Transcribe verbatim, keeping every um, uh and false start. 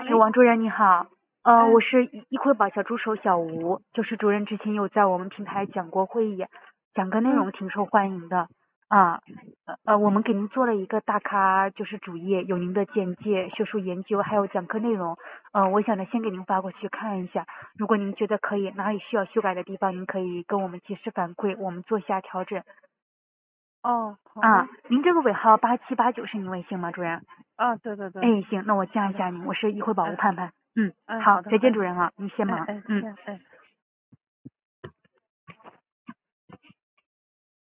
哎，王主任你好，呃，我是一一会宝小助手小吴，就是主任之前有在我们平台讲过会议，讲课内容挺受欢迎的啊，呃呃，我们给您做了一个大咖就是主页，有您的简介、学术研究，还有讲课内容，呃，我想着先给您发过去看一下，如果您觉得可以，哪里需要修改的地方，您可以跟我们及时反馈，我们做下调整。 哦，好啊， 的。 您这个尾号八七八九是您微信吗，主任？ 啊，对对对。 哎，行，那我加好的。 一下您，我是一会宝吴哎盼盼。嗯， 哎， 好， 好的。 再见， 哎主任啊，您先忙。 哎哎，再嗯。 见。哎。